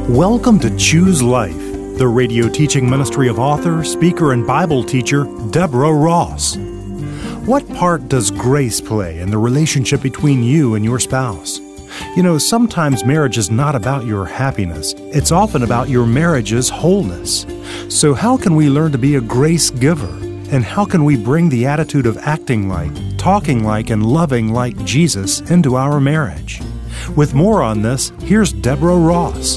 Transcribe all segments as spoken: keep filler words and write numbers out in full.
Welcome to Choose Life, the radio teaching ministry of author, speaker, and Bible teacher Deborah Ross. What part does grace play in the relationship between you and your spouse? You know, sometimes marriage is not about your happiness. It's often about your marriage's wholeness. So how can we learn to be a grace giver? And how can we bring the attitude of acting like, talking like, and loving like Jesus into our marriage? With more on this, here's Deborah Ross.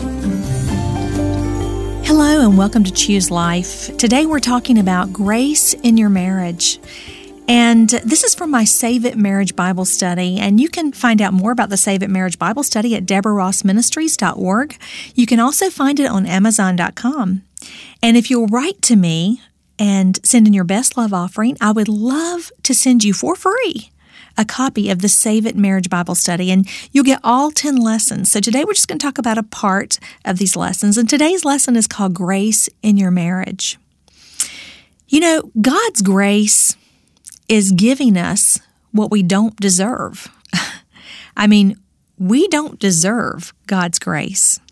Hello and welcome to Choose Life. Today we're talking about grace in your marriage. And this is from my Save It Marriage Bible Study. And you can find out more about the Save It Marriage Bible Study at deborah ross ministries dot org. You can also find it on amazon dot com. And if you'll write to me and send in your best love offering, I would love to send you for free a copy of the Save It Marriage Bible Study, and you'll get all ten lessons. So today we're just going to talk about a part of these lessons, and today's lesson is called Grace in Your Marriage. You know, God's grace is giving us what we don't deserve. I mean, we don't deserve God's grace.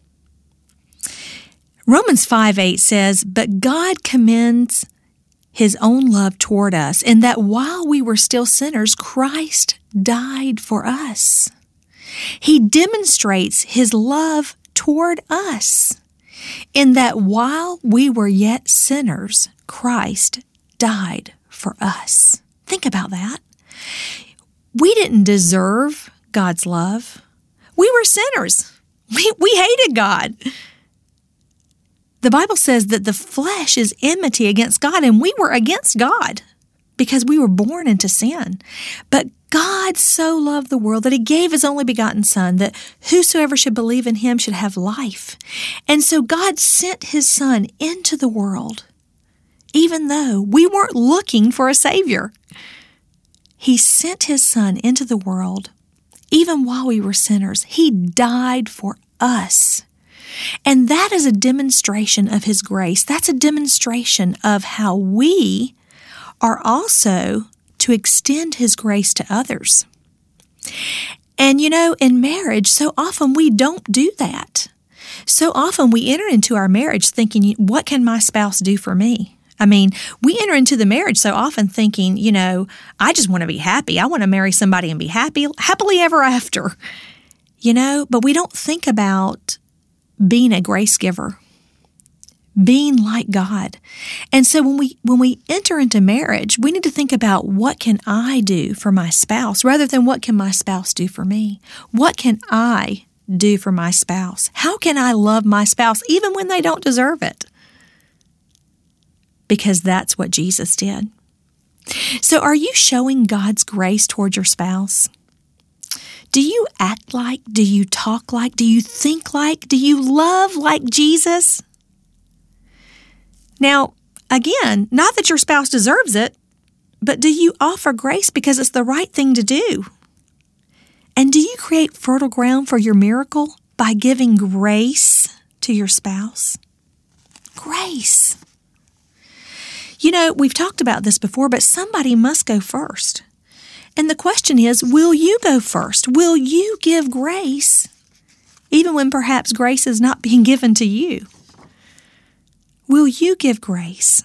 Romans five eight says, "But God commends His own love toward us, in that while we were still sinners, Christ died for us." He demonstrates His love toward us, in that while we were yet sinners, Christ died for us. Think about that. We didn't deserve God's love. We were sinners. We, we hated God. The Bible says that the flesh is enmity against God, and we were against God because we were born into sin. But God so loved the world that He gave His only begotten Son, that whosoever should believe in Him should have life. And so God sent His Son into the world, even though we weren't looking for a Savior. He sent His Son into the world, even while we were sinners. He died for us. And that is a demonstration of His grace. That's a demonstration of how we are also to extend His grace to others. And you know, in marriage, so often we don't do that. So often we enter into our marriage thinking, what can my spouse do for me? I mean, we enter into the marriage so often thinking, you know, I just want to be happy. I want to marry somebody and be happy, happily ever after. You know, but we don't think about being a grace giver, being like God. And so when we when we enter into marriage, we need to think about, what can I do for my spouse rather than what can my spouse do for me? What can I do for my spouse? How can I love my spouse even when they don't deserve it? Because that's what Jesus did. So are you showing God's grace toward your spouse? Do you act like, do you talk like, do you think like, do you love like Jesus? Now, again, not that your spouse deserves it, but do you offer grace because it's the right thing to do? And do you create fertile ground for your miracle by giving grace to your spouse? Grace. You know, we've talked about this before, but somebody must go first. And the question is, will you go first? Will you give grace, even when perhaps grace is not being given to you? Will you give grace?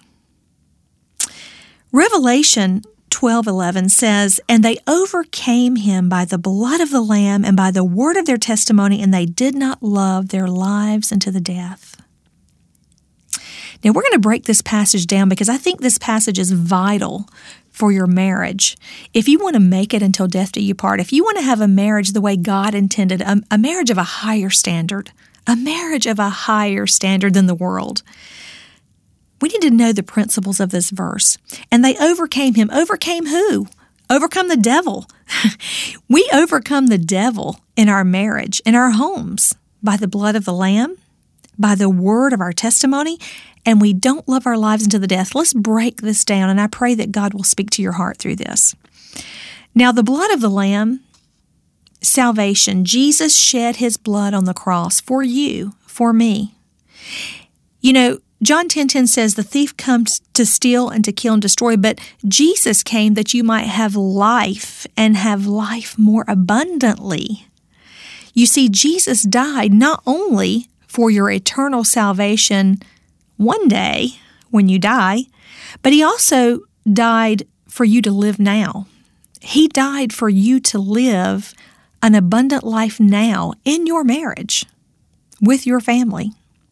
Revelation twelve eleven says, "And they overcame him by the blood of the Lamb and by the word of their testimony, and they did not love their lives unto the death." Now, we're going to break this passage down because I think this passage is vital for your marriage. If you want to make it until death do you part, if you want to have a marriage the way God intended, a, a marriage of a higher standard, a marriage of a higher standard than the world, we need to know the principles of this verse. And they overcame him. Overcame who? Overcome the devil. We overcome the devil in our marriage, in our homes, by the blood of the Lamb, by the word of our testimony, and we don't love our lives into the death. Let's break this down, and I pray that God will speak to your heart through this. Now, the blood of the Lamb, salvation. Jesus shed His blood on the cross for you, for me. You know, John ten ten says, "The thief comes to steal and to kill and destroy, but Jesus came that you might have life and have life more abundantly." You see, Jesus died not only for your eternal salvation one day when you die, but He also died for you to live now. He died for you to live an abundant life now in your marriage with your family.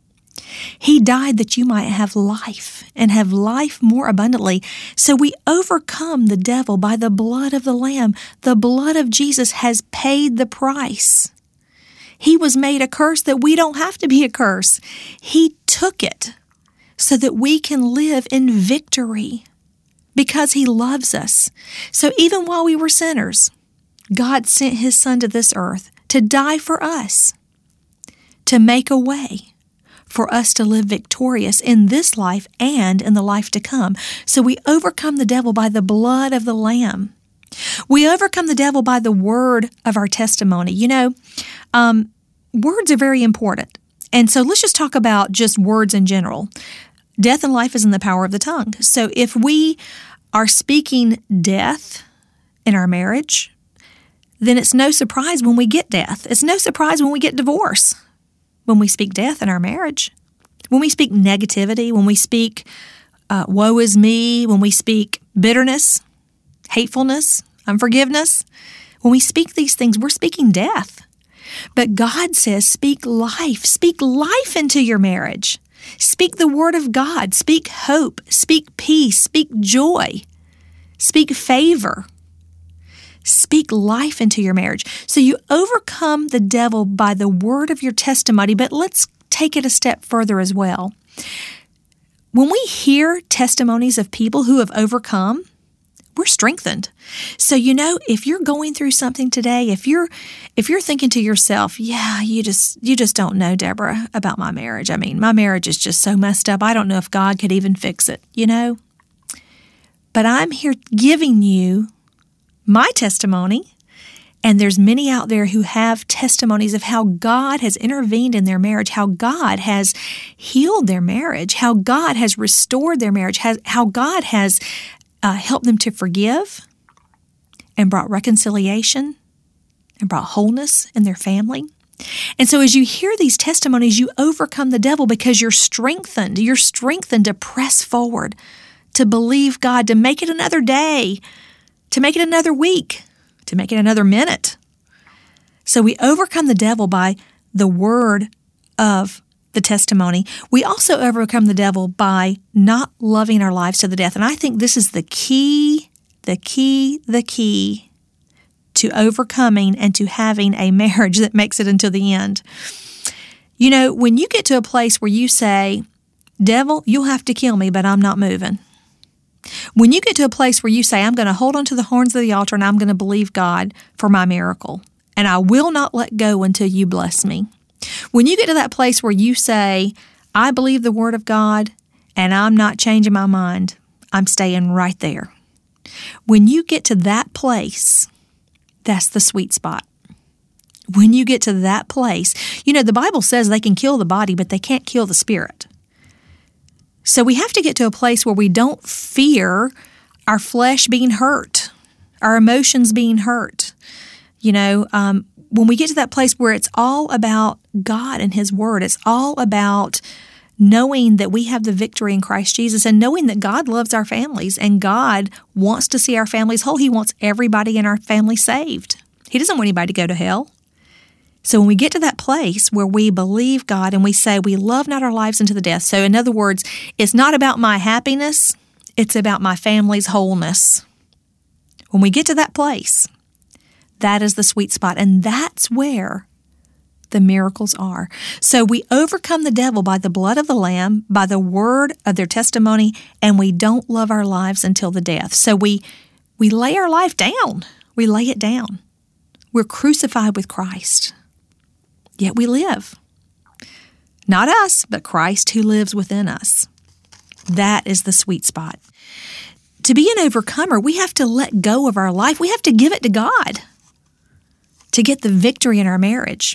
He died that you might have life and have life more abundantly. So we overcome the devil by the blood of the Lamb. The blood of Jesus has paid the price. He was made a curse that we don't have to be a curse. He took it so that we can live in victory because He loves us. So even while we were sinners, God sent His Son to this earth to die for us, to make a way for us to live victorious in this life and in the life to come. So we overcome the devil by the blood of the Lamb. We overcome the devil by the word of our testimony. You know, um, words are very important. And so let's just talk about just words in general. Death and life is in the power of the tongue. So if we are speaking death in our marriage, then it's no surprise when we get death. It's no surprise when we get divorce. When we speak death in our marriage, when we speak negativity, when we speak uh, woe is me, when we speak bitterness, hatefulness, unforgiveness, when we speak these things, we're speaking death. But God says, speak life. Speak life into your marriage. Speak the word of God. Speak hope. Speak peace. Speak joy. Speak favor. Speak life into your marriage. So you overcome the devil by the word of your testimony, but let's take it a step further as well. When we hear testimonies of people who have overcome, we're strengthened. So, you know, if you're going through something today, if you're if you're thinking to yourself, yeah, you just you just don't know, Deborah, about my marriage. I mean, my marriage is just so messed up. I don't know if God could even fix it, you know? But I'm here giving you my testimony, and there's many out there who have testimonies of how God has intervened in their marriage, how God has healed their marriage, how God has restored their marriage, has, how God has uh, helped them to forgive and brought reconciliation and brought wholeness in their family. And so as you hear these testimonies, you overcome the devil because you're strengthened. You're strengthened to press forward, to believe God, to make it another day, to make it another week, to make it another minute. So we overcome the devil by the word of the testimony. We also overcome the devil by not loving our lives to the death. And I think this is the key, the key, the key to overcoming and to having a marriage that makes it until the end. You know, when you get to a place where you say, devil, you'll have to kill me, but I'm not moving. When you get to a place where you say, I'm going to hold on to the horns of the altar and I'm going to believe God for my miracle, and I will not let go until you bless me. When you get to that place where you say, I believe the word of God and I'm not changing my mind, I'm staying right there. When you get to that place, that's the sweet spot. When you get to that place, you know, the Bible says they can kill the body, but they can't kill the spirit. So we have to get to a place where we don't fear our flesh being hurt, our emotions being hurt. You know, um, when we get to that place where it's all about God and His Word, it's all about knowing that we have the victory in Christ Jesus and knowing that God loves our families and God wants to see our families whole. He wants everybody in our family saved. He doesn't want anybody to go to hell. So when we get to that place where we believe God and we say we love not our lives into the death. So in other words, it's not about my happiness, it's about my family's wholeness. When we get to that place, that is the sweet spot. And that's where the miracles are. So we overcome the devil by the blood of the Lamb, by the word of their testimony, and we don't love our lives until the death. So we we lay our life down. We lay it down. We're crucified with Christ. Yet we live. Not us, but Christ who lives within us. That is the sweet spot. To be an overcomer, we have to let go of our life. We have to give it to God to get the victory in our marriage.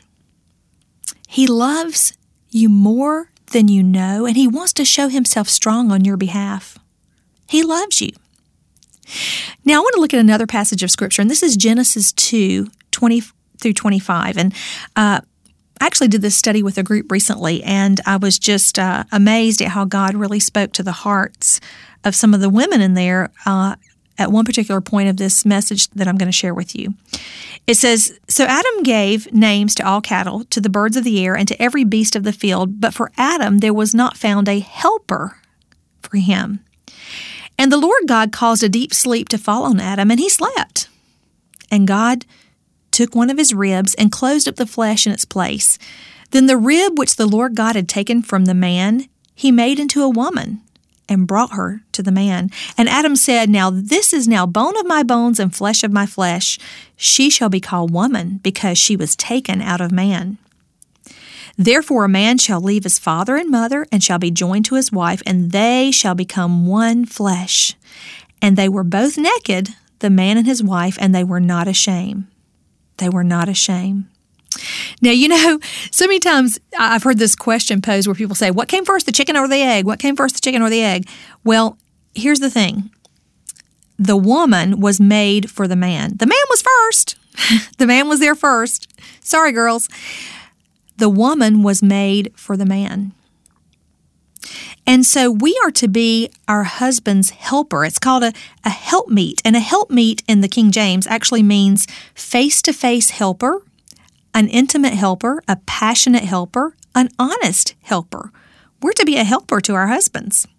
He loves you more than you know, and He wants to show Himself strong on your behalf. He loves you. Now, I want to look at another passage of Scripture, and this is Genesis two, twenty through twenty-five. And uh, I actually did this study with a group recently, and I was just uh, amazed at how God really spoke to the hearts of some of the women in there uh, at one particular point of this message that I'm going to share with you. It says, "So Adam gave names to all cattle, to the birds of the air, and to every beast of the field, but for Adam there was not found a helper for him. And the Lord God caused a deep sleep to fall on Adam, and he slept. And God took one of his ribs and closed up the flesh in its place. Then the rib which the Lord God had taken from the man, he made into a woman and brought her to the man. And Adam said, Now this is now bone of my bones and flesh of my flesh. She shall be called woman, because she was taken out of man. Therefore a man shall leave his father and mother, and shall be joined to his wife, and they shall become one flesh. And they were both naked, the man and his wife, and they were not ashamed. They were not ashamed." Now, you know, so many times I've heard this question posed where people say, what came first, the chicken or the egg? What came first, the chicken or the egg? Well, here's the thing. The woman was made for the man. The man was first. The man was there first. Sorry, girls. The woman was made for the man. And so we are to be our husband's helper. It's called a, a helpmeet. And a helpmeet in the King James actually means face-to-face helper, an intimate helper, a passionate helper, an honest helper. We're to be a helper to our husbands.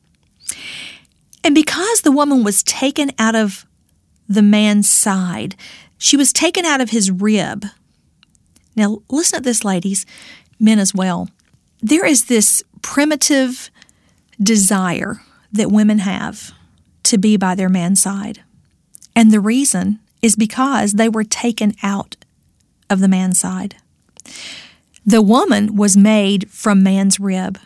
And because the woman was taken out of the man's side, she was taken out of his rib. Now, listen to this, ladies, men as well. There is this primitive desire that women have to be by their man's side. And the reason is because they were taken out of the man's side. The woman was made from man's rib.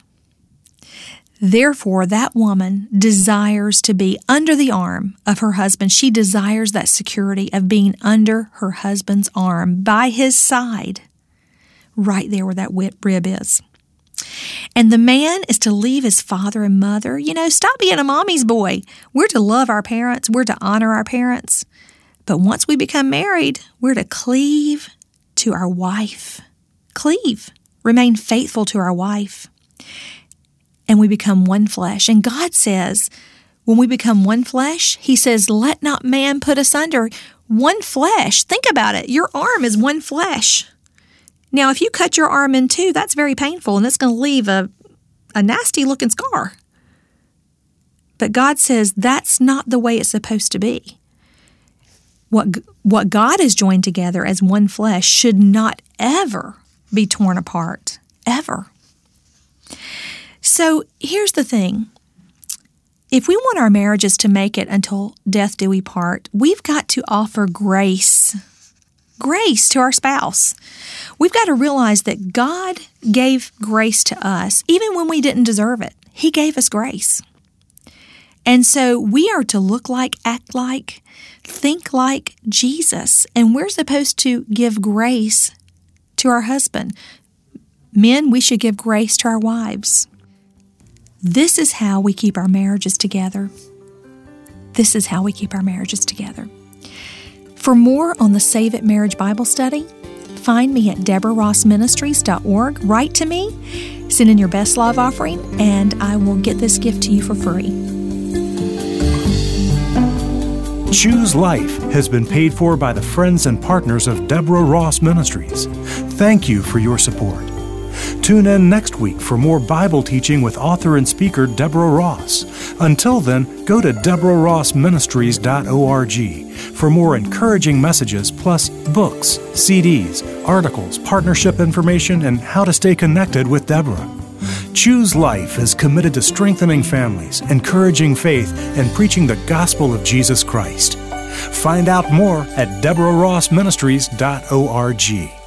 Therefore, that woman desires to be under the arm of her husband. She desires that security of being under her husband's arm, by his side, right there where that rib is. And the man is to leave his father and mother. You know, stop being a mommy's boy. We're to love our parents. We're to honor our parents. But once we become married, we're to cleave to our wife. Cleave. Remain faithful to our wife. And we become one flesh. And God says, when we become one flesh, He says, let not man put asunder. One flesh. Think about it. Your arm is one flesh. Now, if you cut your arm in two, that's very painful, and it's going to leave a, a nasty-looking scar. But God says that's not the way it's supposed to be. What, what God has joined together as one flesh should not ever be torn apart, ever. So here's the thing. If we want our marriages to make it until death do we part, we've got to offer grace. Grace to our spouse. We've got to realize that God gave grace to us, even when we didn't deserve it. He gave us grace. And so we are to look like, act like, think like Jesus. And we're supposed to give grace to our husband. Men, we should give grace to our wives. This is how we keep our marriages together. This is how we keep our marriages together. For more on the Save It Marriage Bible Study, find me at deborah ross ministries dot org. Write to me, send in your best love offering, and I will get this gift to you for free. Choose Life has been paid for by the friends and partners of Deborah Ross Ministries. Thank you for your support. Tune in next week for more Bible teaching with author and speaker Deborah Ross. Until then, go to deborah ross ministries dot org for more encouraging messages, plus books, C Ds, articles, partnership information, and how to stay connected with Deborah. Choose Life is committed to strengthening families, encouraging faith, and preaching the gospel of Jesus Christ. Find out more at deborah ross ministries dot org.